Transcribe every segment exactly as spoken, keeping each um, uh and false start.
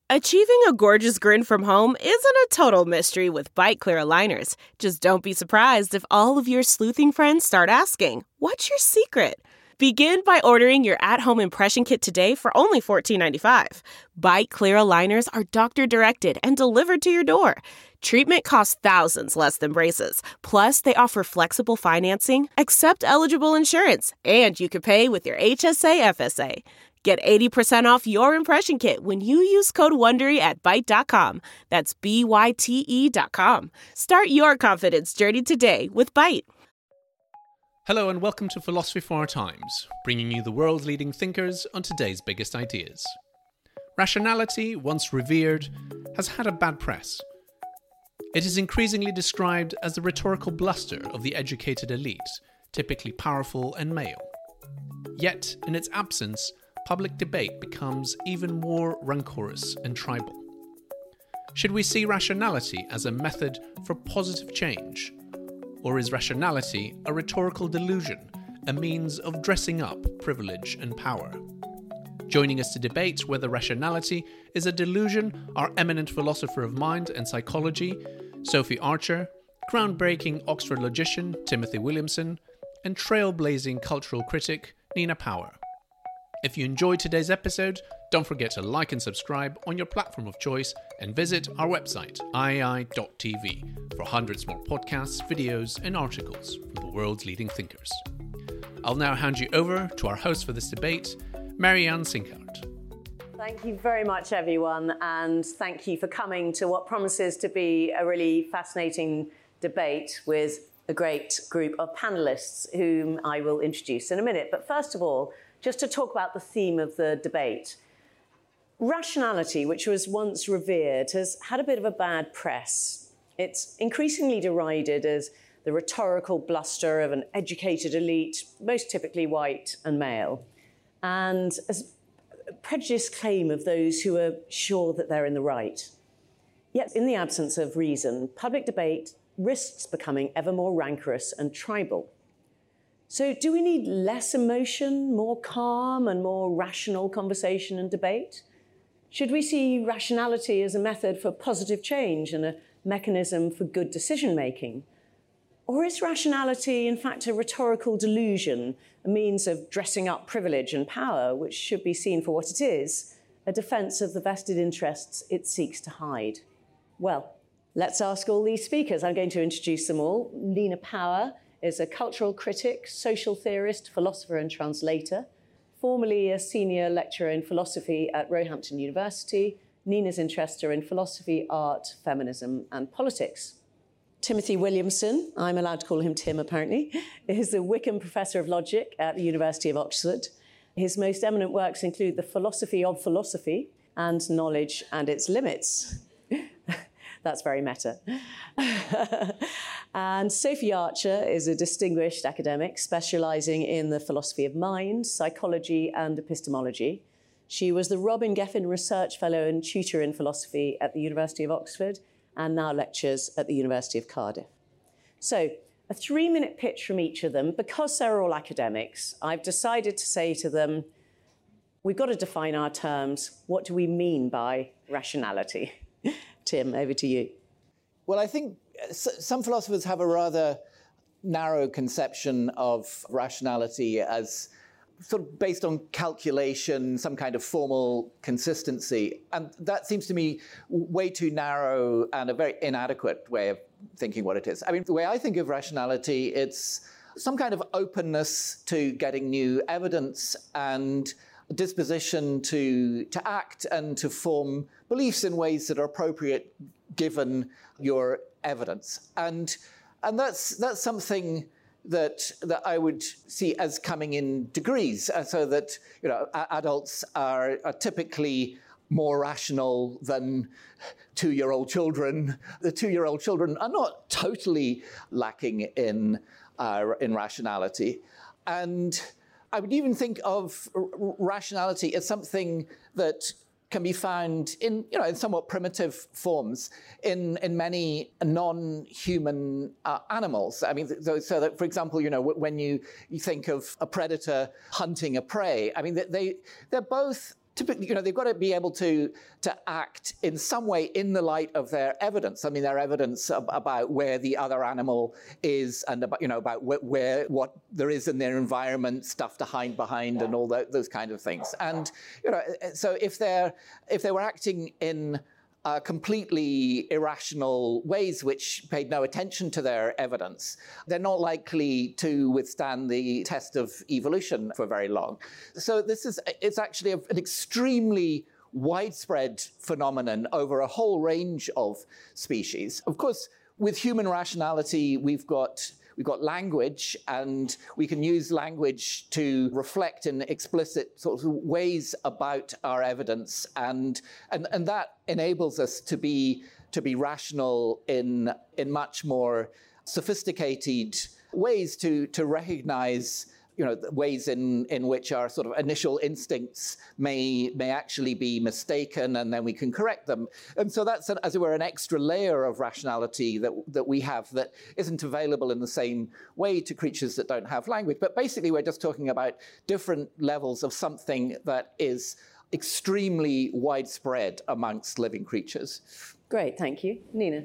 Achieving a gorgeous grin from home isn't a total mystery with Byte Clear aligners. Just don't be surprised if all of your sleuthing friends start asking, "What's your secret?" Begin by ordering your at-home impression kit today for only fourteen ninety-five. Byte Clear aligners are doctor-directed and delivered to your door. Treatment costs thousands less than braces. Plus, they offer flexible financing, accept eligible insurance, and you can pay with your H S A F S A. Get eighty percent off your impression kit when you use code WONDERY at byte dot com. That's B Y T E dot com. Start your confidence journey today with Byte. Hello and welcome to Philosophy for Our Times, bringing you the world's leading thinkers on today's biggest ideas. Rationality, once revered, has had a bad press. It is increasingly described as the rhetorical bluster of the educated elite, typically powerful and male. Yet, in its absence, public debate becomes even more rancorous and tribal. Should we see rationality as a method for positive change? Or is rationality a rhetorical delusion, a means of dressing up privilege and power? Joining us to debate whether rationality is a delusion are eminent philosopher of mind and psychology, Sophie Archer, groundbreaking Oxford logician Timothy Williamson, and trailblazing cultural critic Nina Power. If you enjoyed today's episode, don't forget to like and subscribe on your platform of choice and visit our website, i a i dot t v, for hundreds more podcasts, videos, and articles from the world's leading thinkers. I'll now hand you over to our host for this debate, Marianne Sinkart. Thank you very much, everyone, and thank you for coming to what promises to be a really fascinating debate with a great group of panelists whom I will introduce in a minute. But first of all, just to talk about the theme of the debate. Rationality, which was once revered, has had a bit of a bad press. It's increasingly derided as the rhetorical bluster of an educated elite, most typically white and male, and as a prejudiced claim of those who are sure that they're in the right. Yet, in the absence of reason, public debate risks becoming ever more rancorous and tribal. So do we need less emotion, more calm and more rational conversation and debate? Should we see rationality as a method for positive change and a mechanism for good decision-making? Or is rationality, in fact, a rhetorical delusion, a means of dressing up privilege and power, which should be seen for what it is, a defence of the vested interests it seeks to hide? Well, let's ask all these speakers. I'm going to introduce them all. Nina Power is a cultural critic, social theorist, philosopher and translator. Formerly a senior lecturer in philosophy at Roehampton University, Nina's interests are in philosophy, art, feminism and politics. Timothy Williamson, I'm allowed to call him Tim apparently, is the Wickham Professor of Logic at the University of Oxford. His most eminent works include The Philosophy of Philosophy and Knowledge and Its Limits. That's very meta. And Sophie Archer is a distinguished academic specialising in the philosophy of mind, psychology and epistemology. She was the Robin Geffin Research Fellow and Tutor in Philosophy at the University of Oxford and now lectures at the University of Cardiff. So, a three-minute pitch from each of them. Because they're all academics, I've decided to say to them, we've got to define our terms. What do we mean by rationality? Tim, over to you. Well, I think some philosophers have a rather narrow conception of rationality as sort of based on calculation, some kind of formal consistency. And that seems to me way too narrow and a very inadequate way of thinking what it is. I mean, the way I think of rationality, it's some kind of openness to getting new evidence and disposition to, to act and to form beliefs in ways that are appropriate given your evidence. And, and that's, that's something that, that I would see as coming in degrees, uh, so that you know, a- adults are, are typically more rational than two-year-old children. The two-year-old children are not totally lacking in, uh, in rationality. And I would even think of r- rationality as something that can be found in, you know, in somewhat primitive forms in, in many non-human uh, animals. I mean, so, so that, for example, you know, when you, you think of a predator hunting a prey, I mean, they, they're both typically, you know, they've got to be able to to act in some way in the light of their evidence. I mean, their evidence ab- about where the other animal is, and about, you know, about wh- where what there is in their environment, stuff to hide behind, and all that, those kind of things. And you know, so if they're if they were acting in Uh, completely irrational ways which paid no attention to their evidence, they're not likely to withstand the test of evolution for very long. So this is, it's actually a, an extremely widespread phenomenon over a whole range of species. Of course, with human rationality, we've got We've got language, and we can use language to reflect in explicit sort of ways about our evidence, and and, and that enables us to be to be rational in in much more sophisticated ways, to to recognize, you know, ways in, in which our sort of initial instincts may may actually be mistaken, and then we can correct them. And so that's, an, as it were, an extra layer of rationality that that we have that isn't available in the same way to creatures that don't have language. But basically, we're just talking about different levels of something that is extremely widespread amongst living creatures. Great, thank you. Nina?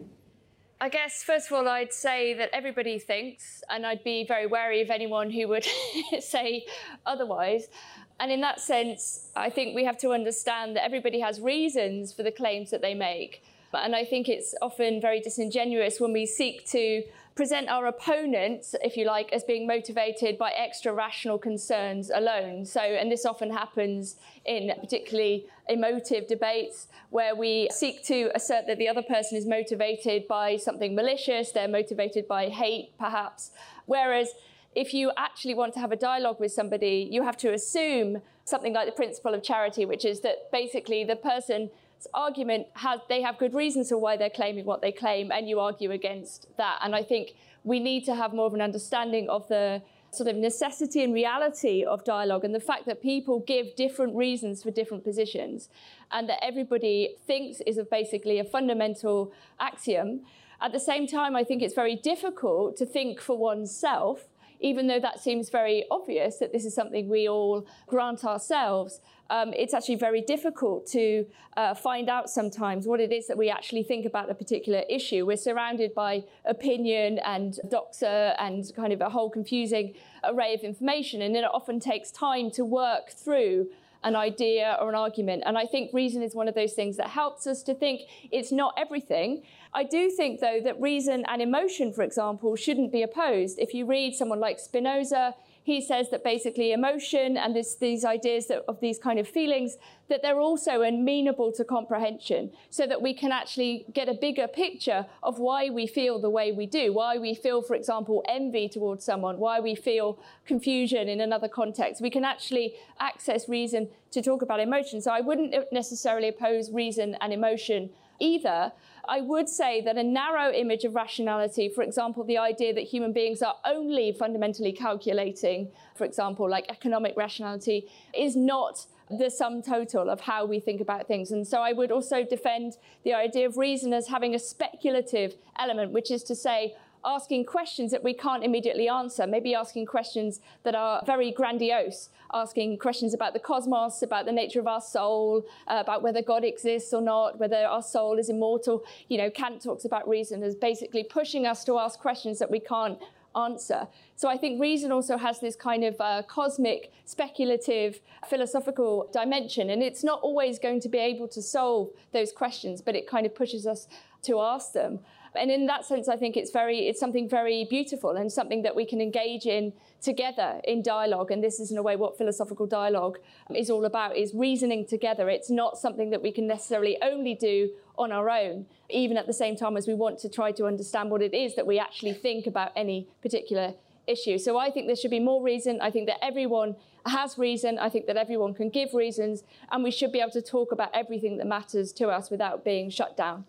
I guess, first of all, I'd say that everybody thinks, and I'd be very wary of anyone who would say otherwise. And in that sense, I think we have to understand that everybody has reasons for the claims that they make. And I think it's often very disingenuous when we seek to present our opponents, if you like, as being motivated by extra rational concerns alone. So, and this often happens in particularly emotive debates where we seek to assert that the other person is motivated by something malicious, they're motivated by hate, perhaps. Whereas if you actually want to have a dialogue with somebody, you have to assume something like the principle of charity, which is that basically the person argument has, they have good reasons for why they're claiming what they claim, and you argue against that. And I think we need to have more of an understanding of the sort of necessity and reality of dialogue, and the fact that people give different reasons for different positions, and that everybody thinks is a basically a fundamental axiom. At the same time, I think it's very difficult to think for oneself, even though that seems very obvious that this is something we all grant ourselves. Um, it's actually very difficult to uh, find out sometimes what it is that we actually think about a particular issue. We're surrounded by opinion and doxa and kind of a whole confusing array of information, and it often takes time to work through an idea or an argument. And I think reason is one of those things that helps us to think it's not everything. I do think, though, that reason and emotion, for example, shouldn't be opposed. If you read someone like Spinoza, he says that basically emotion and this, these ideas that, of these kind of feelings, that they're also amenable to comprehension, so that we can actually get a bigger picture of why we feel the way we do, why we feel, for example, envy towards someone, why we feel confusion in another context. We can actually access reason to talk about emotion. So I wouldn't necessarily oppose reason and emotion either. I would say that a narrow image of rationality, for example, the idea that human beings are only fundamentally calculating, for example, like economic rationality, is not the sum total of how we think about things. And so I would also defend the idea of reason as having a speculative element, which is to say, asking questions that we can't immediately answer, maybe asking questions that are very grandiose, asking questions about the cosmos, about the nature of our soul, uh, about whether God exists or not, whether our soul is immortal. You know, Kant talks about reason as basically pushing us to ask questions that we can't answer. So I think reason also has this kind of uh, cosmic, speculative, philosophical dimension, and it's not always going to be able to solve those questions, but it kind of pushes us to ask them. And in that sense, I think it's very, it's something very beautiful and something that we can engage in together in dialogue. And this is, in a way, what philosophical dialogue is all about, is reasoning together. It's not something that we can necessarily only do on our own, even at the same time as we want to try to understand what it is that we actually think about any particular issue. So I think there should be more reason. I think that everyone has reason. I think that everyone can give reasons, and we should be able to talk about everything that matters to us without being shut down.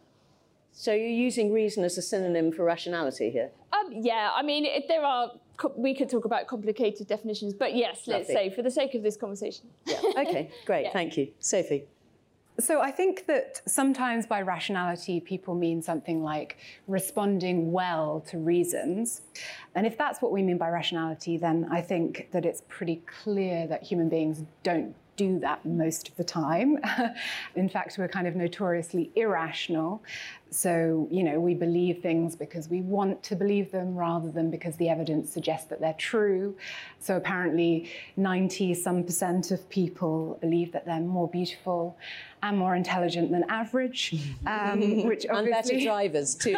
So you're using reason as a synonym for rationality here? Um, yeah, I mean, it, there are, we could talk about complicated definitions, but yes, let's Lovely. say, for the sake of this conversation. Yeah. Okay, great, yeah. Thank you. Sophie? So I think that sometimes by rationality, people mean something like responding well to reasons. And if that's what we mean by rationality, then I think that it's pretty clear that human beings don't do that most of the time. In fact, we're kind of notoriously irrational. So, you know, we believe things because we want to believe them rather than because the evidence suggests that they're true. So apparently ninety some percent of people believe that they're more beautiful and more intelligent than average, um, which and obviously... better drivers too.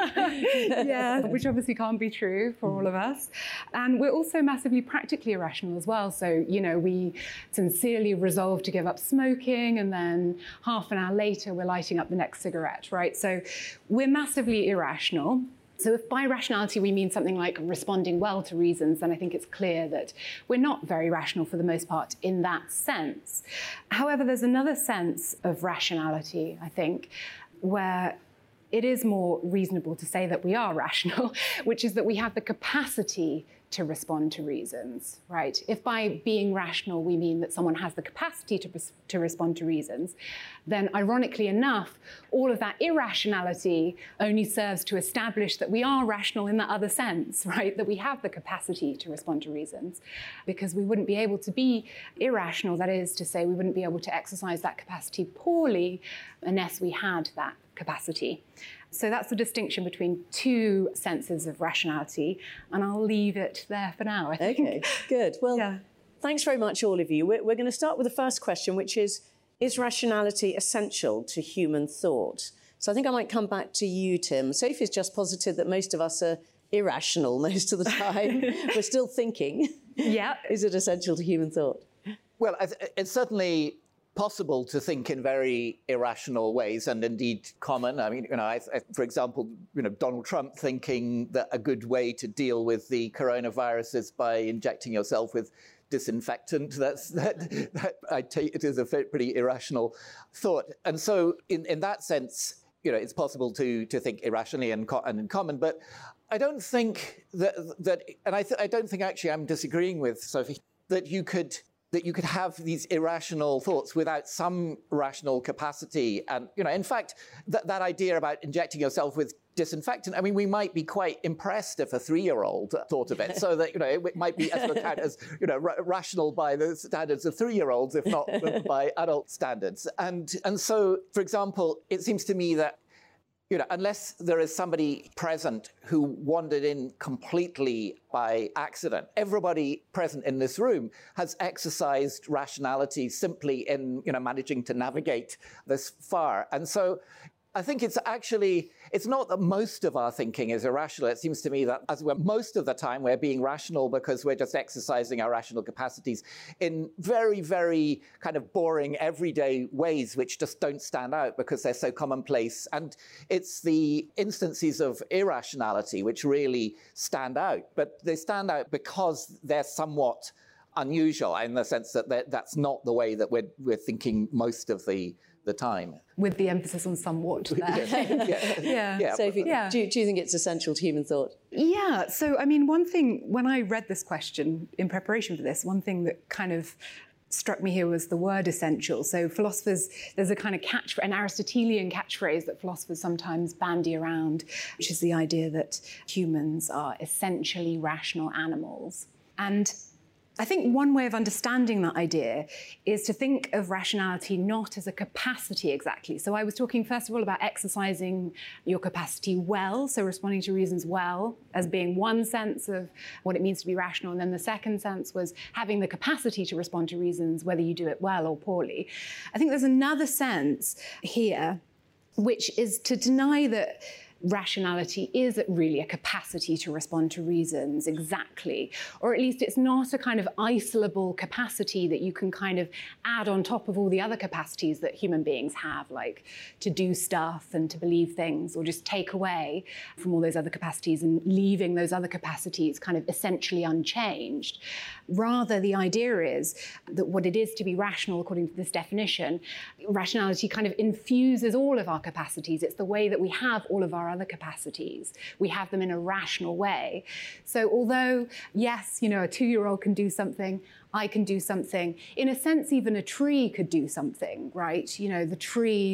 Yeah, which obviously can't be true for all of us. And we're also massively practically irrational as well. So, you know, we sincerely resolve to give up smoking, and then half an hour later we're lighting up the next cigarette, right? So we're massively irrational. So if by rationality we mean something like responding well to reasons, then I think it's clear that we're not very rational for the most part in that sense. However, there's another sense of rationality, I think, where it is more reasonable to say that we are rational, which is that we have the capacity to respond to reasons, right? If by being rational we mean that someone has the capacity to, to respond to reasons, then ironically enough, all of that irrationality only serves to establish that we are rational in that other sense, right? That we have the capacity to respond to reasons, because we wouldn't be able to be irrational, that is to say, we wouldn't be able to exercise that capacity poorly unless we had that capacity. So that's the distinction between two senses of rationality, and I'll leave it there for now, I think. Okay, good. Well, yeah. Thanks very much, all of you. We're, we're going to start with the first question, which is, is rationality essential to human thought? So I think I might come back to you, Tim. Sophie's just posited that most of us are irrational most of the time. We're still thinking. Yeah. Is it essential to human thought? Well, it's certainly possible to think in very irrational ways, and indeed common. I mean, you know, I, I, for example, you know, Donald Trump thinking that a good way to deal with the coronavirus is by injecting yourself with disinfectant. That's that. that I take it as a pretty irrational thought. And so, in, in that sense, you know, it's possible to to think irrationally and, co- and in common. But I don't think that that, and I, th- I don't think actually I'm disagreeing with Sophie that you could. that you could have these irrational thoughts without some rational capacity. And, you know, in fact, that, that idea about injecting yourself with disinfectant, I mean, we might be quite impressed if a three-year-old thought of it, so that, you know, it might be as looked at as, you know, r- rational by the standards of three-year-olds, if not by adult standards. And, and so, for example, it seems to me that, you know, unless there is somebody present who wandered in completely by accident, everybody present in this room has exercised rationality simply in, you know, managing to navigate this far. And so I think it's actually, it's not that most of our thinking is irrational. It seems to me that as we're most of the time, we're being rational because we're just exercising our rational capacities in very, very kind of boring everyday ways, which just don't stand out because they're so commonplace. And it's the instances of irrationality which really stand out. But they stand out because they're somewhat unusual in the sense that that's not the way that we're, we're thinking most of the the time. With the emphasis on somewhat there. yeah. yeah. yeah. Sophie, yeah. Do, do you think it's essential to human thought? Yeah. So, I mean, one thing, when I read this question in preparation for this, one thing that kind of struck me here was the word essential. So philosophers, there's a kind of catch, an Aristotelian catchphrase that philosophers sometimes bandy around, which is the idea that humans are essentially rational animals. And I think one way of understanding that idea is to think of rationality not as a capacity exactly. So I was talking first of all about exercising your capacity well, so responding to reasons well, as being one sense of what it means to be rational. And then the second sense was having the capacity to respond to reasons, whether you do it well or poorly. I think there's another sense here, which is to deny that rationality is really a capacity to respond to reasons exactly, or at least it's not a kind of isolable capacity that you can kind of add on top of all the other capacities that human beings have, like to do stuff and to believe things, or just take away from all those other capacities and leaving those other capacities kind of essentially unchanged. Rather, the idea is that what it is to be rational, according to this definition, rationality kind of infuses all of our capacities. It's the way that we have all of our other capacities. We have them in a rational way. So although, yes, you know, a two-year-old can do something, I can do something. In a sense, even a tree could do something, right? You know, the tree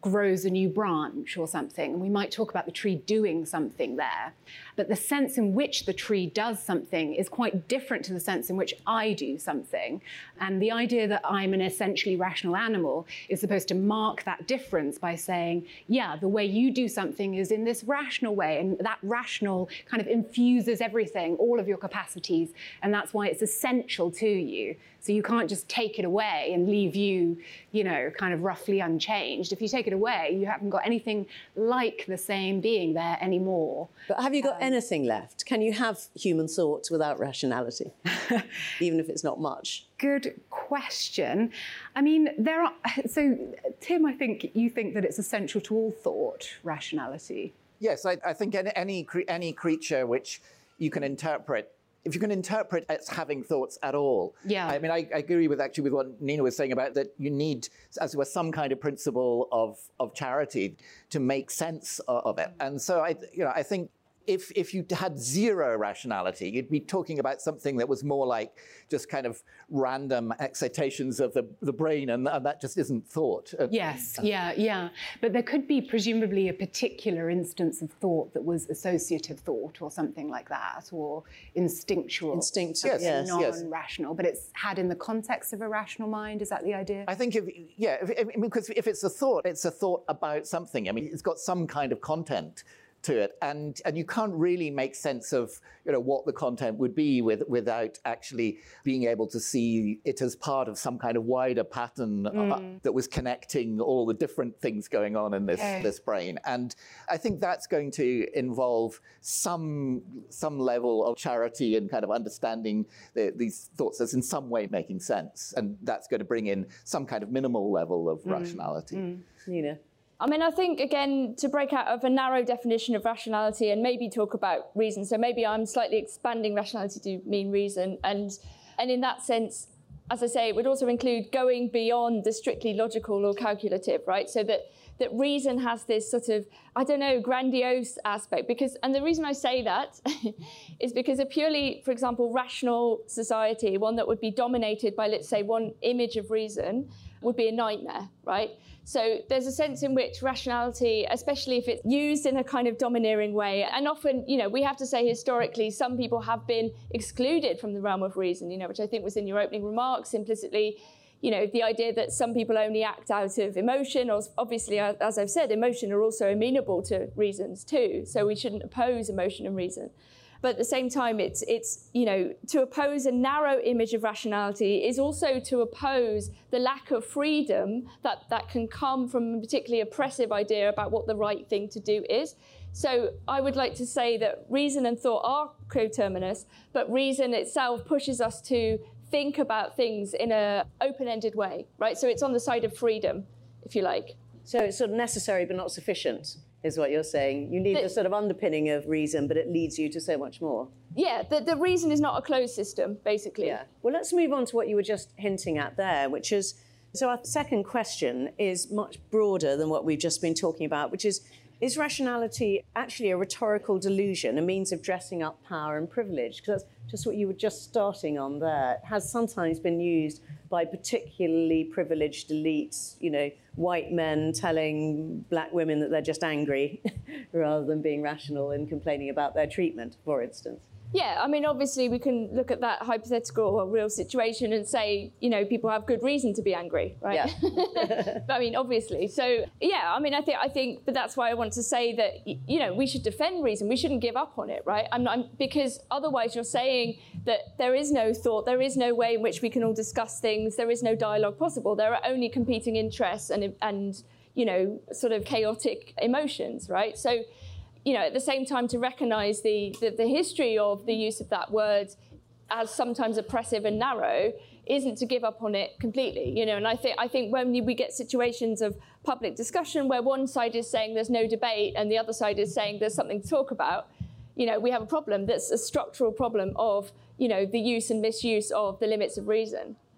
grows a new branch or something, and we might talk about the tree doing something there. But the sense in which the tree does something is quite different to the sense in which I do something. And the idea that I'm an essentially rational animal is supposed to mark that difference by saying, yeah, the way you do something is in this rational way, and that rational kind of infuses everything, all of your capacities, and that's why it's essential to you. So you can't just take it away and leave you, you know, kind of roughly unchanged. If you take it away, you haven't got anything like the same being there anymore. But have you got um, anything left? Can you have human thoughts without rationality, even if it's not much? Good question. I mean, there are... So, Tim, I think you think that it's essential to all thought, rationality. Yes, I, I think any, any, cre- any creature which you can interpret, if you can interpret as having thoughts at all. Yeah. I mean, I, I agree with actually with what Nina was saying about that you need, as it were, some kind of principle of, of charity to make sense of it. And so I, you know, I think if if you had zero rationality, you'd be talking about something that was more like just kind of random excitations of the, the brain, and, and that just isn't thought. Yes, yeah, yeah. But there could be presumably a particular instance of thought that was associative thought or something like that, or instinctual. Instinctive, yes, non-rational, yes. But it's had in the context of a rational mind. Is that the idea? I think, if, yeah, if, I mean, because if it's a thought, it's a thought about something. I mean, it's got some kind of content to it, and and you can't really make sense of, you know, what the content would be with, without actually being able to see it as part of some kind of wider pattern mm. uh, that was connecting all the different things going on in this okay. this brain. And I think that's going to involve some some level of charity and kind of understanding the, these thoughts as in some way making sense, and that's going to bring in some kind of minimal level of mm. rationality. Mm. Nina? I mean, I think, again, to break out of a narrow definition of rationality and maybe talk about reason, so maybe I'm slightly expanding rationality to mean reason, and and in that sense, as I say, it would also include going beyond the strictly logical or calculative, right? So that that reason has this sort of, I don't know, grandiose aspect, because, and the reason I say that is because a purely, for example, rational society, one that would be dominated by, let's say, one image of reason, would be a nightmare, right? So there's a sense in which rationality, especially if it's used in a kind of domineering way, and often, you know, we have to say historically, some people have been excluded from the realm of reason, you know, which I think was in your opening remarks implicitly, you know, the idea that some people only act out of emotion, or obviously, as I've said, emotion are also amenable to reasons too. So we shouldn't oppose emotion and reason. But at the same time, it's, it's, you know, to oppose a narrow image of rationality is also to oppose the lack of freedom that, that can come from a particularly oppressive idea about what the right thing to do is. So I would like to say that reason and thought are coterminous, but reason itself pushes us to think about things in an open-ended way, right? So it's on the side of freedom, if you like. So it's sort of necessary but not sufficient, is what you're saying. You need the, the sort of underpinning of reason, but it leads you to so much more. Yeah, the, the reason is not a closed system, basically. Yeah. Well, let's move on to what you were just hinting at there, which is, so our second question is much broader than what we've just been talking about, which is, is rationality actually a rhetorical delusion, a means of dressing up power and privilege? Because that's just what you were just starting on there. It has sometimes been used by particularly privileged elites, you know, white men telling black women that they're just angry rather than being rational and complaining about their treatment, for instance. Yeah, I mean, obviously we can look at that hypothetical or real situation and say, you know, people have good reason to be angry, right? Yeah. I mean, obviously. So, yeah, I mean, I think, I think, but that's why I want to say that, you know, we should defend reason. We shouldn't give up on it, right? I'm not, I'm, because otherwise you're saying that there is no thought, there is no way in which we can all discuss things, there is no dialogue possible. There are only competing interests and, and you know, sort of chaotic emotions, right? So, you know, at the same time, to recognise the, the, the history of the use of that word as sometimes oppressive and narrow isn't to give up on it completely, you know. And I think I think when we get situations of public discussion where one side is saying there's no debate and the other side is saying there's something to talk about, you know, we have a problem that's a structural problem of, you know, the use and misuse of the limits of reason.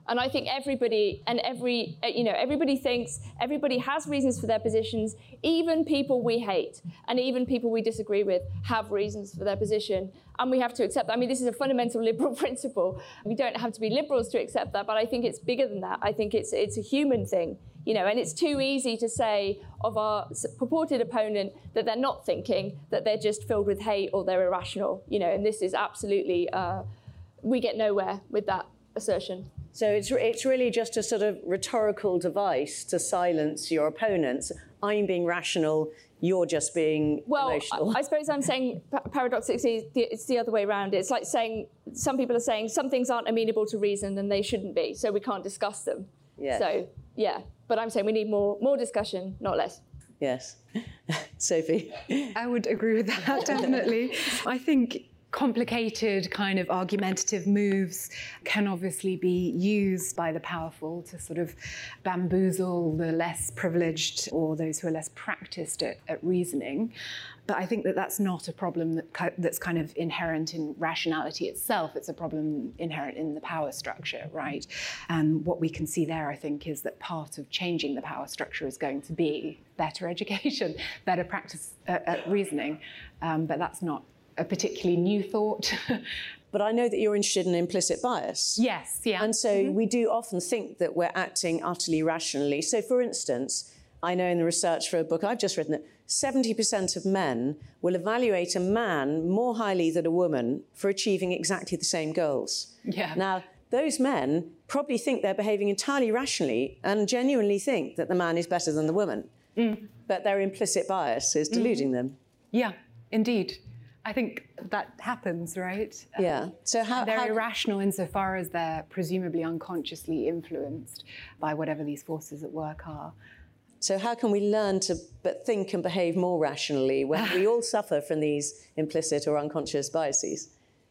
And I think everybody and every, you know, everybody thinks, everybody has reasons for their positions. Even people we hate and even people we disagree with have reasons for their position. And we have to accept that. I mean, this is a fundamental liberal principle. We don't have to be liberals to accept that, but I think it's bigger than that. I think it's it's a human thing, you know, and it's too easy to say of our purported opponent that they're not thinking, that they're just filled with hate or they're irrational, you know, and this is absolutely, uh, we get nowhere with that assertion. So it's it's really just a sort of rhetorical device to silence your opponents. I'm being rational, you're just being well, emotional. I, I suppose I'm saying paradoxically it's the other way around. It's like saying, some people are saying some things aren't amenable to reason and they shouldn't be, so we can't discuss them. Yes. So, yeah, but I'm saying we need more more discussion, not less. Yes. Sophie? I would agree with that, definitely. I think complicated kind of argumentative moves can obviously be used by the powerful to sort of bamboozle the less privileged or those who are less practiced at, at reasoning. But I think that that's not a problem that, that's kind of inherent in rationality itself. It's a problem inherent in the power structure, right? And what we can see there, I think, is that part of changing the power structure is going to be better education, better practice at, at reasoning. Um, but that's not a particularly new thought. But I know that you're interested in implicit bias. Yes, yeah. And so mm-hmm. we do often think that we're acting utterly rationally. So, for instance, I know in the research for a book I've just written that seventy percent of men will evaluate a man more highly than a woman for achieving exactly the same goals. Yeah. Now, those men probably think they're behaving entirely rationally and genuinely think that the man is better than the woman. Mm. But their implicit bias is deluding mm. them. Yeah, indeed. I think that happens, right? Yeah. So how they're how... irrational insofar as they're presumably unconsciously influenced by whatever these forces at work are. So how can we learn to but think and behave more rationally when we all suffer from these implicit or unconscious biases?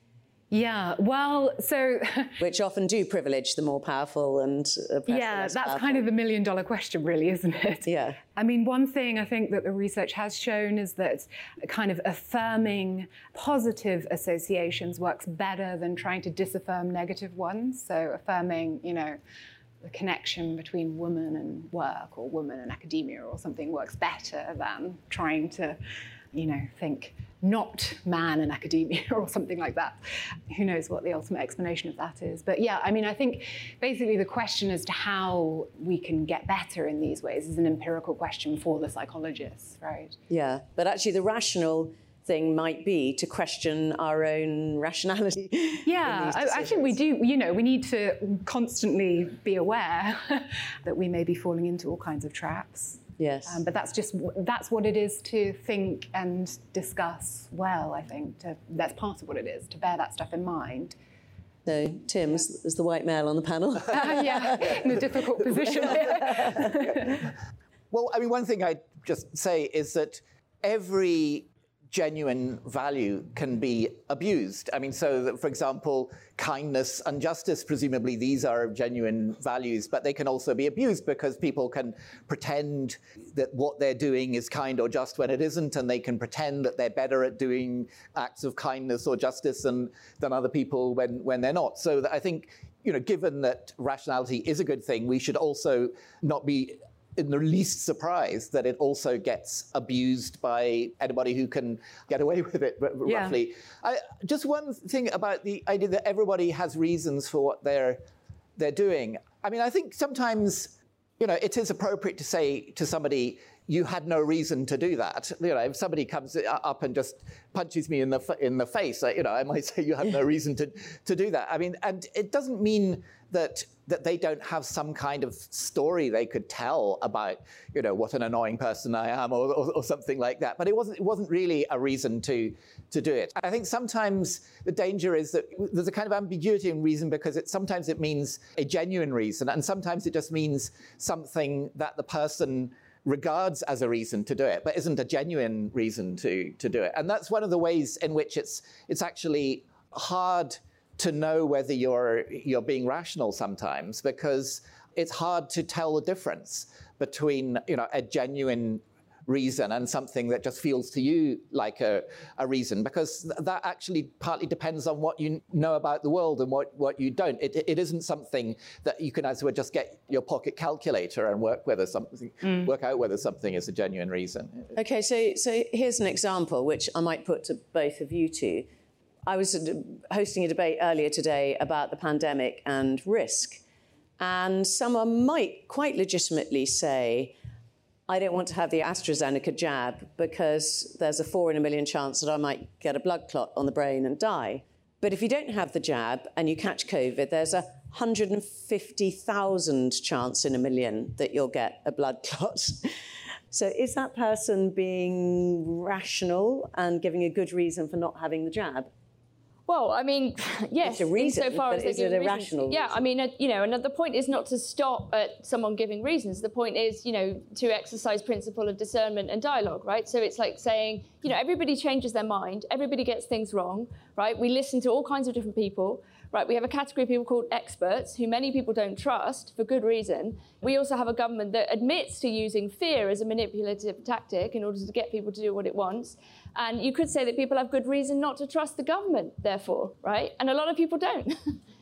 Yeah, well, so... Which often do privilege the more powerful and oppress Yeah, the less that's powerful. kind of the million-dollar question, really, isn't it? Yeah. I mean, one thing I think that the research has shown is that kind of affirming positive associations works better than trying to disaffirm negative ones. So affirming, you know, the connection between woman and work or woman and academia or something works better than trying to, you know, think not man and academia or something like that. Who knows what the ultimate explanation of that is. But yeah, I mean, I think basically the question as to how we can get better in these ways is an empirical question for the psychologists, right? Yeah, but actually the rational thing might be to question our own rationality. Yeah, I, I think we do, you know, we need to constantly be aware that we may be falling into all kinds of traps. Yes. Um, but that's just, that's what it is to think and discuss well, I think. To, that's part of what it is, to bear that stuff in mind. So, Tim, yeah. as, as the white male on the panel. uh, yeah, in a difficult position here. Well, I mean, one thing I'd just say is that every genuine value can be abused. I mean, so that, for example, kindness and justice, presumably these are genuine values, but they can also be abused because people can pretend that what they're doing is kind or just when it isn't, and they can pretend that they're better at doing acts of kindness or justice than, than other people when, when they're not. So that I think, you know, given that rationality is a good thing, we should also not be in the least surprised that it also gets abused by anybody who can get away with it, r- yeah. roughly. I, just one thing about the idea that everybody has reasons for what they're they're doing. I mean, I think sometimes, you know, it is appropriate to say to somebody, you had no reason to do that. You know, if somebody comes up and just punches me in the in the face, you know, I might say you have no reason to to do that. I mean, and it doesn't mean that that they don't have some kind of story they could tell about, you know, what an annoying person I am, or, or, or something like that. But it wasn't it wasn't really a reason to to do it. I think sometimes the danger is that there's a kind of ambiguity in reason because it sometimes it means a genuine reason, and sometimes it just means something that the person regards as a reason to do it, but isn't a genuine reason to to do it. And that's one of the ways in which it's it's actually hard to know whether you're you're being rational sometimes, because it's hard to tell the difference between, you know, a genuine reason and something that just feels to you like a, a reason, because th- that actually partly depends on what you know about the world and what, what you don't. It, it isn't something that you can, as it were, just get your pocket calculator and work whether something, mm. work out whether something is a genuine reason. Okay, so so here's an example which I might put to both of you two. I was hosting a debate earlier today about the pandemic and risk, and someone might quite legitimately say, I don't want to have the AstraZeneca jab because there's a four in a million chance that I might get a blood clot on the brain and die. But if you don't have the jab and you catch COVID, there's a one hundred fifty thousand chance in a million that you'll get a blood clot. So is that person being rational and giving a good reason for not having the jab? Well, I mean, yes, it's a reason, insofar but as is it a rational Yeah, reason? I mean, uh, you know, and the point is not to stop at someone giving reasons. The point is, you know, to exercise principle of discernment and dialogue, right? So it's like saying, you know, everybody changes their mind, everybody gets things wrong, right? We listen to all kinds of different people, right? We have a category of people called experts, who many people don't trust for good reason. We also have a government that admits to using fear as a manipulative tactic in order to get people to do what it wants. And you could say that people have good reason not to trust the government, therefore, right? And a lot of people don't.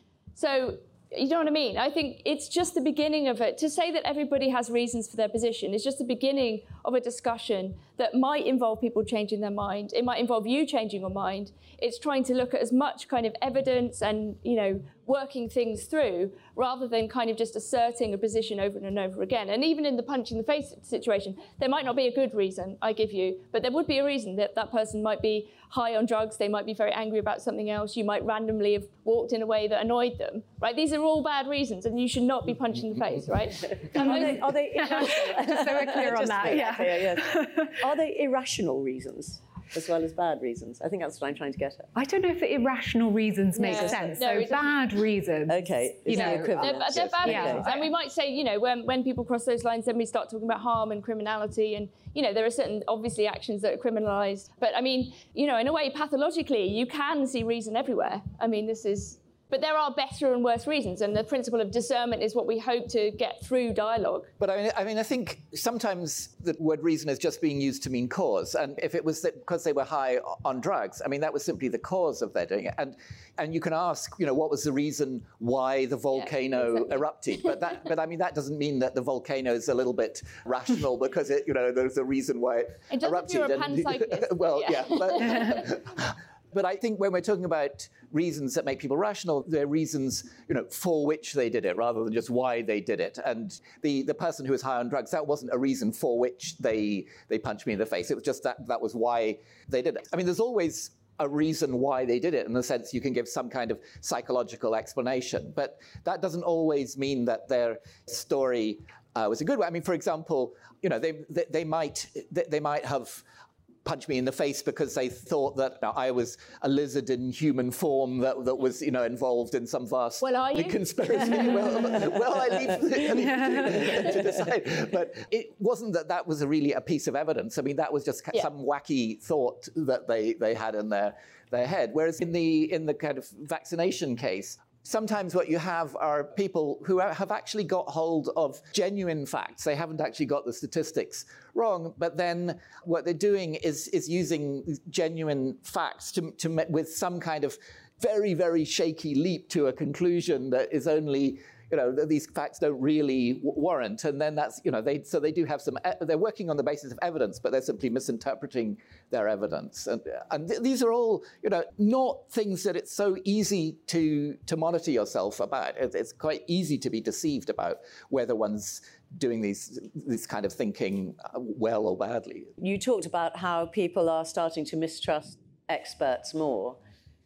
So, you know what I mean? I think it's just the beginning of it. To say that everybody has reasons for their position is just the beginning of a discussion that might involve people changing their mind. It might involve you changing your mind. It's trying to look at as much kind of evidence and, you know, working things through rather than kind of just asserting a position over and over again. And even in the punch in the face situation, there might not be a good reason, I give you, but there would be a reason that that person might be high on drugs, they might be very angry about something else, you might randomly have walked in a way that annoyed them, right? These are all bad reasons and you should not be punched in the face, right? And are they, are they irrational? Just so we're clear on that. Yeah. Clear, yes. Are they irrational reasons as well as bad reasons? I think that's what I'm trying to get at. I don't know if the irrational reasons make No, sense. no, so bad reasons. Okay, you know, They're, they're bad Yeah. reasons. And we might say, you know, when, when people cross those lines, then we start talking about harm and criminality. And, you know, there are certain, obviously, actions that are criminalised. But, I mean, you know, in a way, pathologically, you can see reason everywhere. I mean, this is... But there are better and worse reasons, and the principle of discernment is what we hope to get through dialogue. But I mean, I mean, I think sometimes the word reason is just being used to mean cause. And if it was that because they were high on drugs, I mean, that was simply the cause of their doing it. And and you can ask, you know, what was the reason why the volcano yeah, exactly. erupted? But that, but I mean, that doesn't mean that the volcano is a little bit rational because it, you know, there's a reason why it, it does erupted. If you're a panpsychist. Well, yeah. yeah. But, But I think when we're talking about reasons that make people rational, they're reasons, you know, for which they did it rather than just why they did it. And the, the person who was high on drugs, that wasn't a reason for which they they punched me in the face. It was just that that was why they did it. I mean, there's always a reason why they did it, in the sense you can give some kind of psychological explanation. But that doesn't always mean that their story uh, was a good one. I mean, for example, you know, they they, they might they, they might have punch me in the face because they thought that you know, I was a lizard in human form that, that was, you know, involved in some vast well, are you? conspiracy. well, well, I leave, I leave to, to decide. But it wasn't that that was a really a piece of evidence. I mean, that was just yeah. some wacky thought that they, they had in their, their head. Whereas in the in the kind of vaccination case, sometimes what you have are people who have actually got hold of genuine facts. They haven't actually got the statistics wrong, but then what they're doing is, is using genuine facts to, to with some kind of very, very shaky leap to a conclusion that is only, you know, that these facts don't really w- warrant. And then that's, you know, they so they do have some, e- they're working on the basis of evidence, but they're simply misinterpreting their evidence. And, and th- these are all, you know, not things that it's so easy to, to monitor yourself about. It, it's quite easy to be deceived about whether one's doing these this kind of thinking well or badly. You talked about how people are starting to mistrust experts more.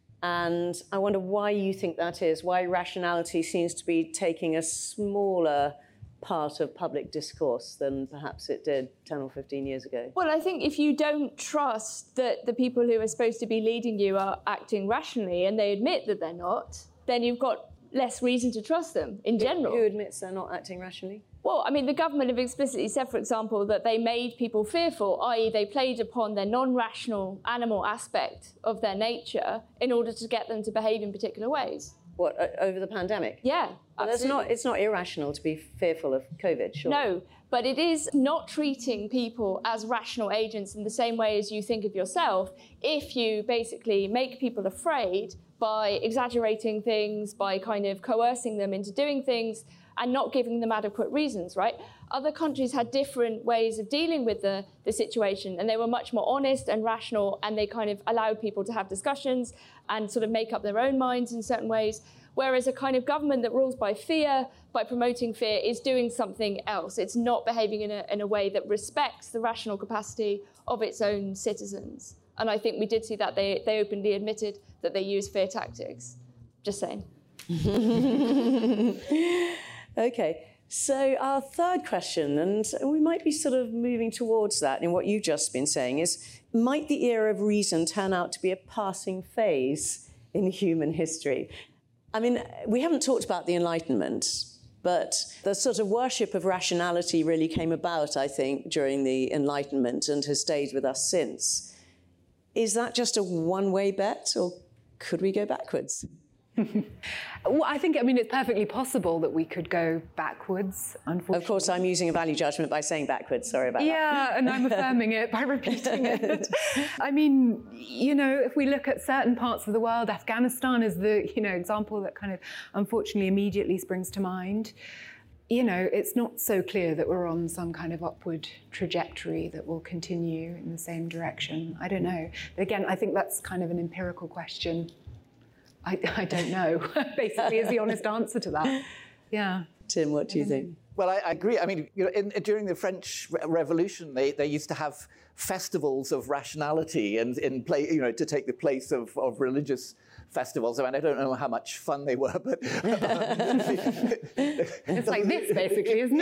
And I wonder why you think that is, why rationality seems to be taking a smaller part of public discourse than perhaps it did ten or fifteen years ago. Well, I think if you don't trust that the people who are supposed to be leading you are acting rationally and they admit that they're not, then you've got less reason to trust them in general. Who admits they're not acting rationally? Well, I mean, the government have explicitly said, for example, that they made people fearful, that is they played upon their non-rational animal aspect of their nature in order to get them to behave in particular ways. What, uh, over the pandemic? Yeah, well, it's not, it's not irrational to be fearful of COVID, sure. No, but it is not treating people as rational agents in the same way as you think of yourself if you basically make people afraid by exaggerating things, by kind of coercing them into doing things and not giving them adequate reasons, right? Other countries had different ways of dealing with the, the situation, and they were much more honest and rational, and they kind of allowed people to have discussions and sort of make up their own minds in certain ways. Whereas a kind of government that rules by fear, by promoting fear, is doing something else. It's not behaving in a, in a way that respects the rational capacity of its own citizens. And I think we did see that. They, they openly admitted that they use fear tactics. Just saying. Okay, so our third question, and we might be sort of moving towards that in what you've just been saying, is might the era of reason turn out to be a passing phase in human history? I mean, we haven't talked about the Enlightenment, but the sort of worship of rationality really came about, I think, during the Enlightenment and has stayed with us since. Is that just a one-way bet, or could we go backwards? Well, I think, I mean, it's perfectly possible that we could go backwards, unfortunately. Of course, I'm using a value judgment by saying backwards. Sorry about yeah, that. Yeah, and I'm affirming it by repeating it. I mean, you know, if we look at certain parts of the world, Afghanistan is the, you know, example that kind of unfortunately immediately springs to mind. You know, it's not so clear that we're on some kind of upward trajectory that will continue in the same direction. I don't know. But again, I think that's kind of an empirical question. I, I don't know, basically, is the honest answer to that. Yeah. Tim, what do you think? Well, I, I agree. I mean, you know, in, during the French Revolution, they, they used to have festivals of rationality and in play, you know, to take the place of, of religious festivals. I mean, I don't know how much fun they were, but it's like this, basically, isn't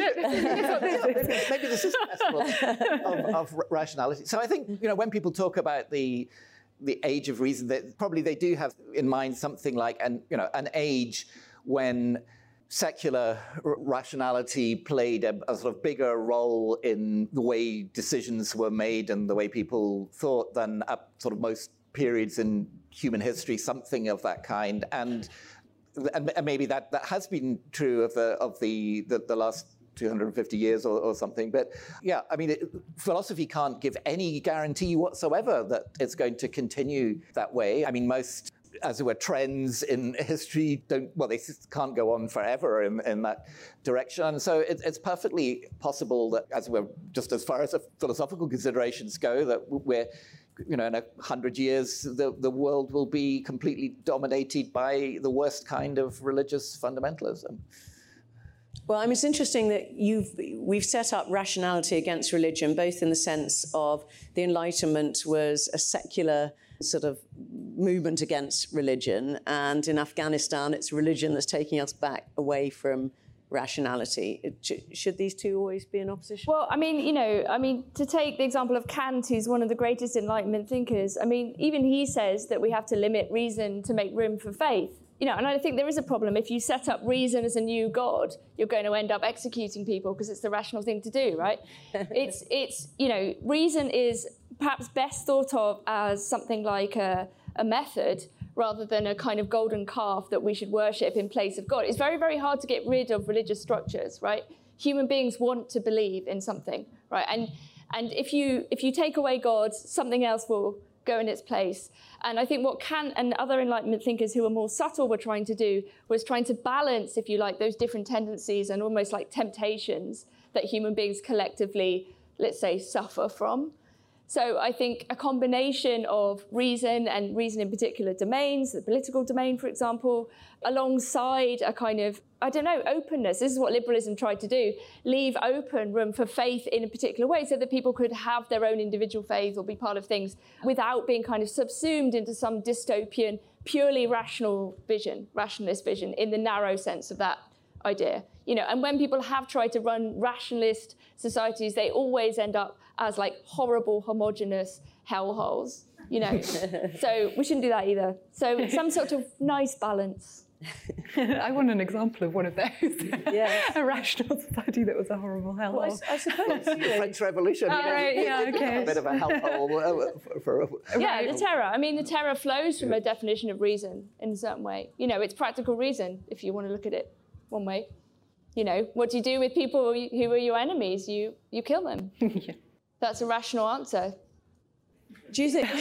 it? Maybe this is a festival of, of rationality. So I think, you know, when people talk about the the age of reason, that probably they do have in mind something like an, you know, an age when secular r- rationality played a, a sort of bigger role in the way decisions were made and the way people thought than at sort of most periods in human history, something of that kind. And and, and maybe that, that has been true of the of the the, the last two hundred fifty years or, or something. But yeah, I mean, it, philosophy can't give any guarantee whatsoever that it's going to continue that way. I mean, most, as it were, trends in history don't, well, they can't go on forever in, in that direction. And so it, it's perfectly possible that, as we're, just as far as philosophical considerations go, that we're, you know, in a hundred years, the, the world will be completely dominated by the worst kind of religious fundamentalism. Well, I mean, it's interesting that you've we've set up rationality against religion, both in the sense of the Enlightenment was a secular sort of movement against religion, and in Afghanistan, it's religion that's taking us back away from rationality. Should these two always be in opposition? Well, I mean, you know, I mean, to take the example of Kant, who's one of the greatest Enlightenment thinkers, I mean, even he says that we have to limit reason to make room for faith. You know, and I think there is a problem. If you set up reason as a new god, you're going to end up executing people because it's the rational thing to do, right? it's, it's you know, reason is perhaps best thought of as something like a, a method rather than a kind of golden calf that we should worship in place of God. It's very, very hard to get rid of religious structures, right? Human beings want to believe in something, right? And and if you if you take away God, something else will go in its place. And I think what Kant and other Enlightenment thinkers who are more subtle were trying to do was trying to balance, if you like, those different tendencies and almost like temptations that human beings collectively, let's say, suffer from. So I think a combination of reason and reason in particular domains, the political domain, for example, alongside a kind of, I don't know, openness. This is what liberalism tried to do, leave open room for faith in a particular way so that people could have their own individual faith or be part of things without being kind of subsumed into some dystopian, purely rational vision, rationalist vision in the narrow sense of that idea. You know, and when people have tried to run rationalist societies, they always end up as like horrible, homogenous hellholes, you know. So we shouldn't do that either. So some sort of nice balance. I want an example of one of those. Yes. A rational society that was a horrible hellhole. Well, I, I suppose. The French Revolution. Oh, you know, right, yeah, okay. A bit of a hellhole for, for, for Yeah, the terror. I mean, the terror flows from a definition of reason in a certain way. You know, it's practical reason, if you want to look at it one way. You know, what do you do with people who are your enemies? You you kill them. Yeah. That's a rational answer. Do you think...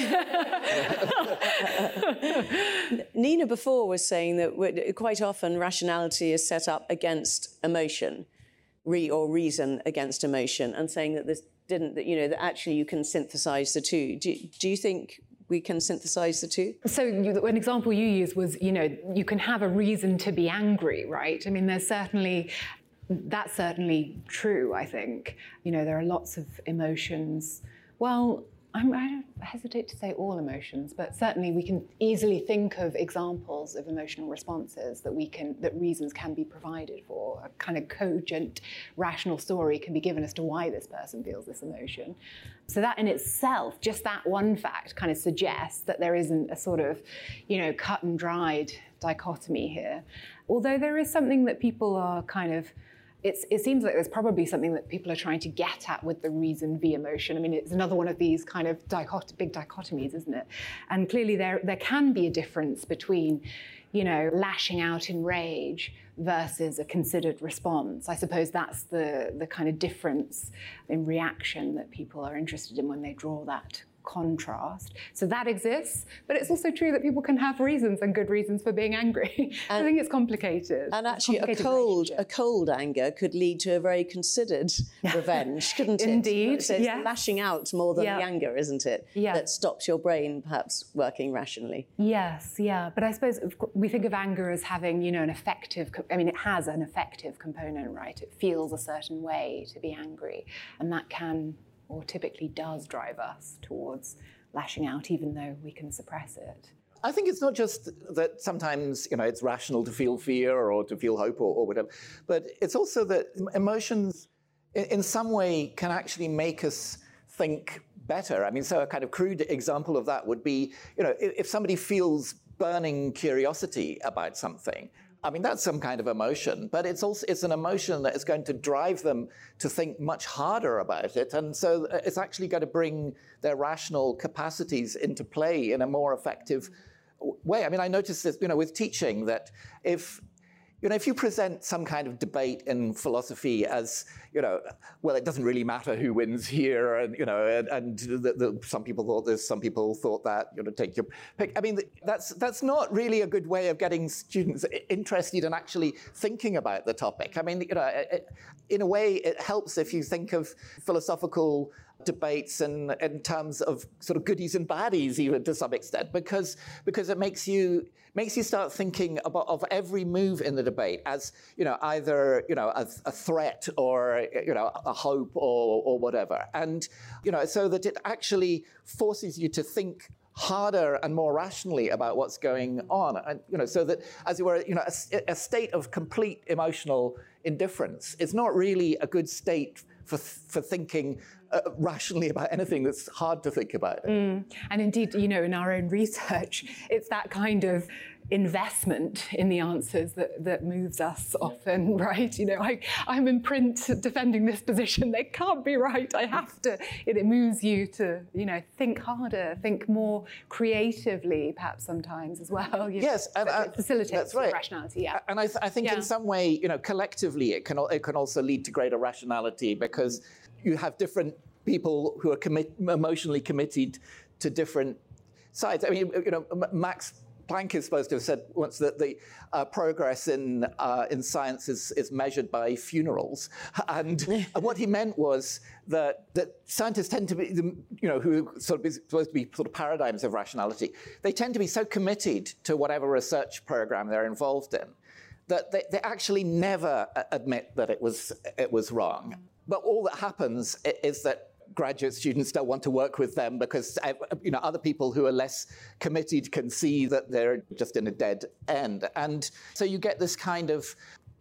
Nina before was saying that quite often rationality is set up against emotion, re or reason against emotion, and saying that this didn't, that, you know, that actually you can synthesize the two. Do, do you think we can synthesize the two? So you, an example you used was, you know, you can have a reason to be angry, right? I mean, there's certainly... That's certainly true, I think. You know, there are lots of emotions. Well, I'm, I hesitate to say all emotions, but certainly we can easily think of examples of emotional responses that we can, that reasons can be provided for. A kind of cogent, rational story can be given as to why this person feels this emotion. So that in itself, just that one fact kind of suggests that there isn't a sort of, you know, cut and dried dichotomy here. Although there is something that people are kind of, It's, it seems like there's probably something that people are trying to get at with the reason v emotion. I mean, it's another one of these kind of dichot- big dichotomies, isn't it? And clearly there, there can be a difference between, you know, lashing out in rage versus a considered response. I suppose that's the, the kind of difference in reaction that people are interested in when they draw that contrast. So that exists, but it's also true that people can have reasons and good reasons for being angry. And, I think it's complicated. And actually a cold a cold anger could lead to a very considered revenge, couldn't it? Indeed, So it's yes. lashing out more than Yeah. the anger, isn't it? Yeah. That stops your brain perhaps working rationally. Yes, yeah. But I suppose we think of anger as having, you know, an effective, I mean, it has an effective component, right? It feels a certain way to be angry. And that can, or typically does, drive us towards lashing out, even though we can suppress it. I think it's not just that sometimes, you know, it's rational to feel fear or to feel hope or, or whatever, but it's also that emotions in, in some way can actually make us think better. I mean, so a kind of crude example of that would be, you know, if, if somebody feels burning curiosity about something, I mean, that's some kind of emotion, but it's also it's an emotion that is going to drive them to think much harder about it. And so it's actually going to bring their rational capacities into play in a more effective way. I mean, I noticed this, you know, with teaching, that if You know, if you present some kind of debate in philosophy as, you know, well, it doesn't really matter who wins here, and, you know, and, and the, the, some people thought this, some people thought that, you know, take your pick. I mean, that's that's not really a good way of getting students interested in actually thinking about the topic. I mean, you know, it, in a way, it helps if you think of philosophical debates in, in terms of sort of goodies and baddies, even to some extent, because because it makes you makes you start thinking about of every move in the debate as, you know, either, you know, a, a threat or, you know, a hope or or whatever, and, you know, so that it actually forces you to think harder and more rationally about what's going on, and, you know, so that, as it were, you know, a, a state of complete emotional indifference is not really a good state for for thinking uh, rationally about anything that's hard to think about. Mm. And indeed, you know, in our own research, it's that kind of investment in the answers that, that moves us often, right? You know, I, I'm in print defending this position. They can't be right. I have to. It, it moves you to, you know, think harder, think more creatively, perhaps sometimes as well. You yes, know, and, it facilitates that's right. rationality. Yeah, and I, th- I think yeah. in some way, you know, collectively, it can it can also lead to greater rationality because you have different people who are commit, emotionally committed to different sides. I mean, you know, Max Planck is supposed to have said once that the uh, progress in uh, in science is, is measured by funerals, and, and what he meant was that that scientists tend to be, you know, who are sort of supposed to be sort of paradigms of rationality, they tend to be so committed to whatever research program they're involved in that they, they actually never admit that it was it was wrong. But all that happens is that graduate students don't want to work with them because, you know, other people who are less committed can see that they're just in a dead end. And so you get this kind of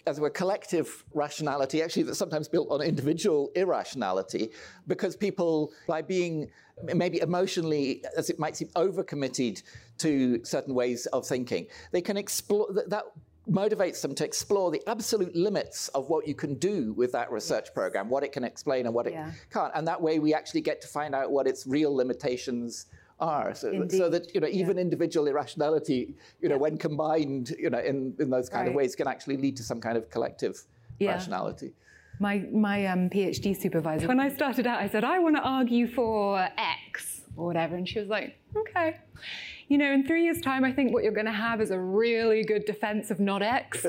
as it were, collective rationality, actually that's sometimes built on individual irrationality, because people, by being maybe emotionally, as it might seem, overcommitted to certain ways of thinking, they can explore, that, that motivates them to explore the absolute limits of what you can do with that research program, what it can explain and what it yeah. can't. And that way we actually get to find out what its real limitations are, so, so that you know even yeah. individual irrationality, you know, yeah. when combined, you know, in, in those kind right. of ways, can actually lead to some kind of collective yeah. rationality. My my um, PhD supervisor, when I started out, I said I want to argue for X or whatever, and she was like, okay. You know, in three years' time, I think what you're going to have is a really good defense of not X,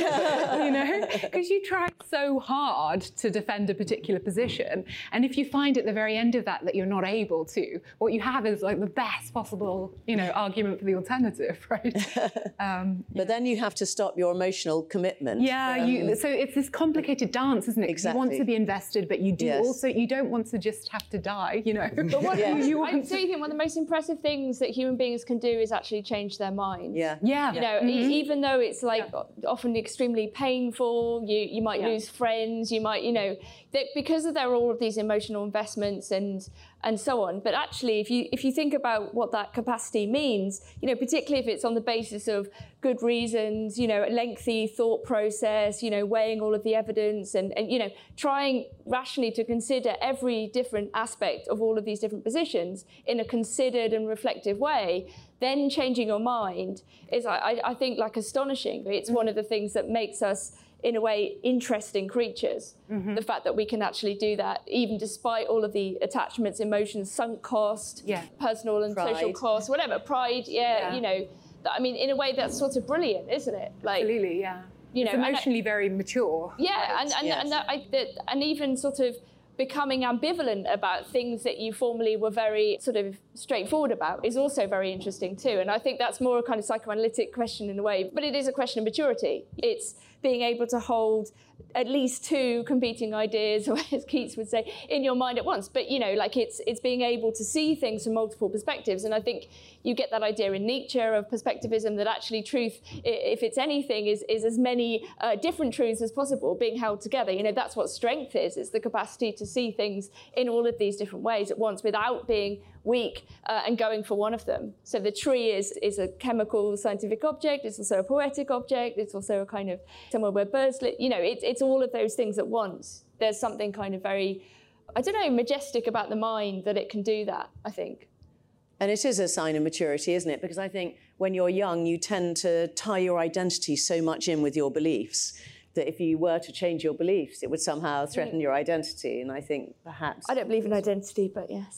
you know, because you try so hard to defend a particular position. And if you find at the very end of that that you're not able to, what you have is like the best possible, you know, argument for the alternative, right? Um, but yeah. then you have to stop your emotional commitment. Yeah, um, you, so it's this complicated dance, isn't it? Exactly. You want to be invested, but you do yes. also, you don't want to just have to die, you know. But what yes. you want I do think one of the most impressive things that human beings can do is actually change their minds. Yeah. Yeah. You know, mm-hmm. e- even though it's like yeah. often extremely painful, you you might yeah. lose friends, you might, you know, that because of there are all of these emotional investments and and so on. But actually, if you if you think about what that capacity means, you know, particularly if it's on the basis of good reasons, you know, a lengthy thought process, you know, weighing all of the evidence and, and you know, trying rationally to consider every different aspect of all of these different positions in a considered and reflective way, then changing your mind is, I, I think, like astonishing. It's one of the things that makes us, in a way, interesting creatures. Mm-hmm. The fact that we can actually do that, even despite all of the attachments, emotions, sunk cost, yeah. personal and pride. social cost, whatever, pride, yeah, yeah, you know, I mean, in a way that's sort of brilliant, isn't it? Like, absolutely, yeah. You know, it's emotionally I, very mature. Yeah, right? and and, yes. and, that, I, that, and even sort of becoming ambivalent about things that you formerly were very sort of straightforward about is also very interesting too. And I think that's more a kind of psychoanalytic question in a way, but it is a question of maturity. It's being able to hold at least two competing ideas, or as Keats would say, in your mind at once. But, you know, like it's it's being able to see things from multiple perspectives. And I think you get that idea in Nietzsche of perspectivism, that actually truth, if it's anything, is, is as many uh, different truths as possible being held together. You know, that's what strength is. It's the capacity to see things in all of these different ways at once without being weak uh, and going for one of them. So the tree is is a chemical scientific object. It's also a poetic object. It's also a kind of somewhere where birds live. You know, it's it's all of those things at once. There's something kind of very, I don't know, majestic about the mind that it can do that, I think. And it is a sign of maturity, isn't it? Because I think when you're young, you tend to tie your identity so much in with your beliefs that if you were to change your beliefs, it would somehow threaten mm. your identity. And I think perhaps... I don't believe in identity, but yes.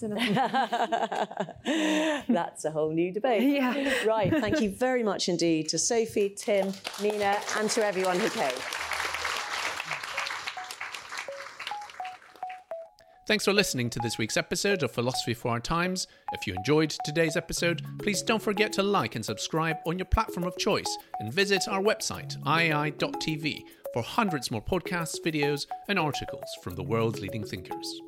That's a whole new debate. Yeah. Right, thank you very much indeed to Sophie, Tim, Nina, and to everyone who came. Thanks for listening to this week's episode of Philosophy for Our Times. If you enjoyed today's episode, please don't forget to like and subscribe on your platform of choice and visit our website, i a i dot t v, for hundreds more podcasts, videos, and articles from the world's leading thinkers.